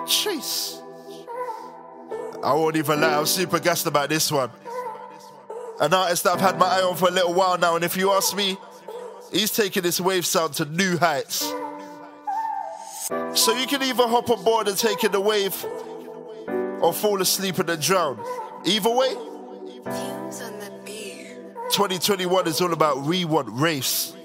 Jeez. I won't even lie, I'm super gassed about this one. An artist that I've had my eye on for a little while now, and if you ask me, he's taking this wave sound to new heights. So you can either hop on board and take in the wave, or fall asleep and then drown. Either way, 2021 is all about we want race.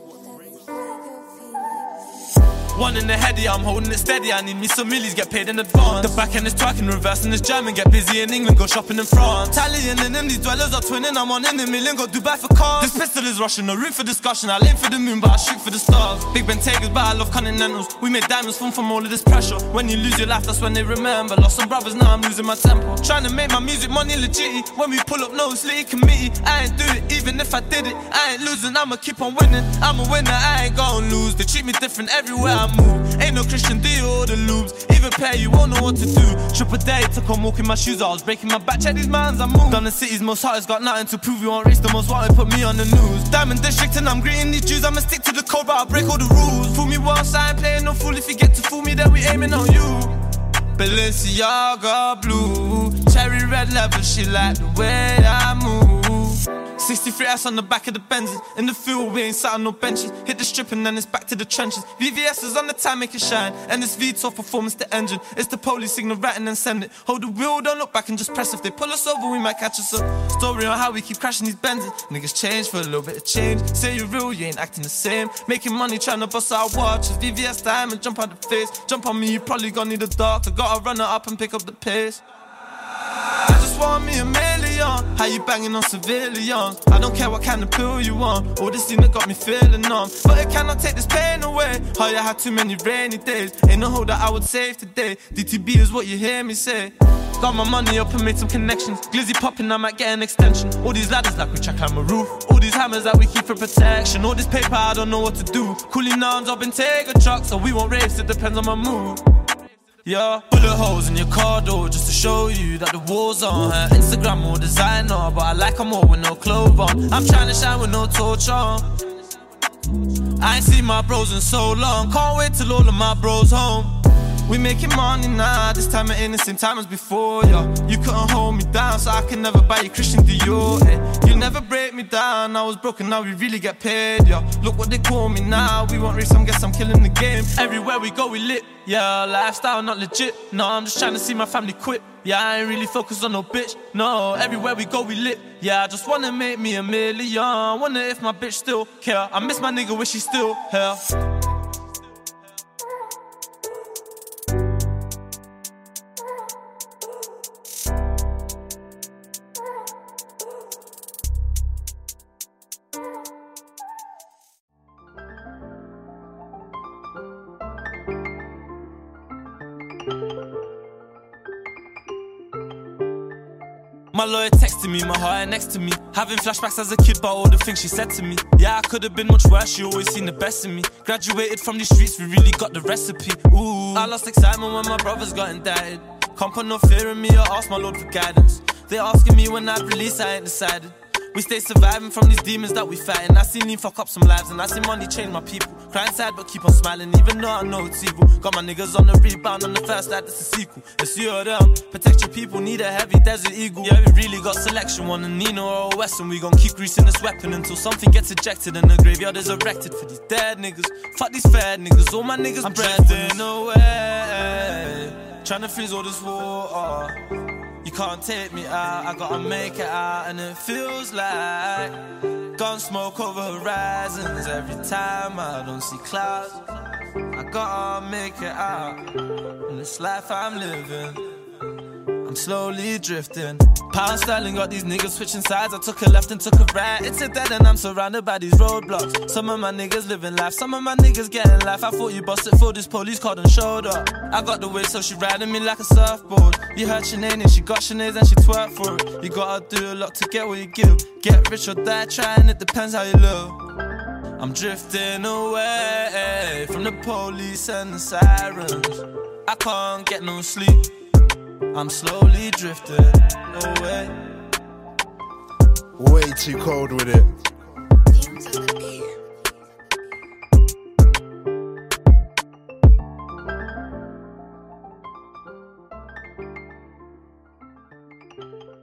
One in the heady, I'm holding it steady. I need me some millies, get paid in advance. The back end is twerking, reversing is German. Get busy in England, go shopping in France. Italian and them, these dwellers are twinning. I'm on in a million, go Dubai for cars. This pistol is Russian, no room for discussion. I aim for the moon, but I shoot for the stars. Big Bentegas, but I love continentals. We made diamonds from all of this pressure. When you lose your life, that's when they remember. Lost some brothers, now I'm losing my temper. Trying to make my music money legit. When we pull up, no sleep committee. I ain't do it, even if I did it. I ain't losing, I'ma keep on winning. I'm a winner, I ain't gon' lose. They treat me different everywhere I move. Ain't no Christian Dior or the loops. Even pair, you won't know what to do. Triple day, took on walking my shoes. I was breaking my back, check these mans, I move. Done the city's most hottest, got nothing to prove. You won't race the most wanted, put me on the news. Diamond District and I'm greeting these Jews. I'ma stick to the code, but I'll break all the rules. Fool me once, I ain't playing no fool. If you get to fool me, then we aiming on you. Balenciaga blue, cherry red leather, she like the way I move. 63 S on the back of the Benzes. In the field, we ain't sat on no benches. Hit the strip and then it's back to the trenches. VVS is on the time, make it shine. And this V12 performance, the engine. It's the police signal, right and then send it. Hold the wheel, don't look back and just press. If they pull us over, we might catch us up. Story on how we keep crashing these Benzes. Niggas change for a little bit of change. Say you're real, you ain't acting the same. Making money, trying to bust our watches. VVS time and jump out the face. Jump on me, you probably gonna need a dark. I gotta run it up and pick up the pace. I just want me a million. How you banging on civilians? I don't care what kind of pill you want. All this thing that got me feeling numb, but it cannot take this pain away. Oh, you had too many rainy days. Ain't no hope that I would save today. DTB is what you hear me say. Got my money up and made some connections. Glizzy popping, I might get an extension. All these ladders like we check on my roof. All these hammers that we keep for protection. All this paper, I don't know what to do. Cooling arms up and take a truck, so we won't race, it depends on my mood. Yeah, bullet holes in your car door just to show you that the war's on. Instagram more designer, but I like them all with no clothes on. I'm trying to shine with no torch on. I ain't seen my bros in so long. Can't wait till all of my bros home. We making money now, this time it ain't the same time as before, yeah. You couldn't hold me down, so I can never buy you Christian Dior, eh. You never break me down, I was broken, now we really get paid, yeah. Look what they call me now, we won't race, guess I'm killing the game. Everywhere we go, we lit, yeah. Lifestyle not legit, no, I'm just trying to see my family quit. Yeah, I ain't really focused on no bitch, no. Everywhere we go, we lit, yeah. I just wanna make me a million. Wonder if my bitch still care. I miss my nigga, wish he still here. My lawyer texting me, my heart next to me. Having flashbacks as a kid about all the things she said to me. Yeah, I could have been much worse, she always seen the best in me. Graduated from these streets, we really got the recipe. Ooh, I lost excitement when my brothers got indicted. Can't put no fear in me or ask my Lord for guidance. They asking me when I release, I ain't decided. We stay surviving from these demons that we fighting. I seen him fuck up some lives and I seen money change my people. Crying sad but keep on smiling even though I know it's evil. Got my niggas on the rebound on the first night, it's a sequel. It's you or them, protect your people, need a heavy desert eagle. Yeah, we really got selection, want a Nino or a Western. We gon' keep greasing this weapon until something gets ejected and the graveyard is erected for these dead niggas. Fuck these fed niggas, all my niggas I'm drifting away, trying to freeze all this water. You can't take me out, I gotta make it out. And it feels like gun smoke over horizons. Every time I don't see clouds, I gotta make it out. In this life I'm living, I'm slowly drifting. Pound styling got these niggas switching sides. I took a left and took a right. It's a dead and I'm surrounded by these roadblocks. Some of my niggas living life, some of my niggas getting life. I thought you busted for this police called and showed up. I got the way so she riding me like a surfboard. You heard Sinead and she got Sinead and she twerk for it. You gotta do a lot to get what you give. Get rich or die trying, it depends how you live. I'm drifting away from the police and the sirens. I can't get no sleep, I'm slowly drifting away. Way too cold with it. Bye.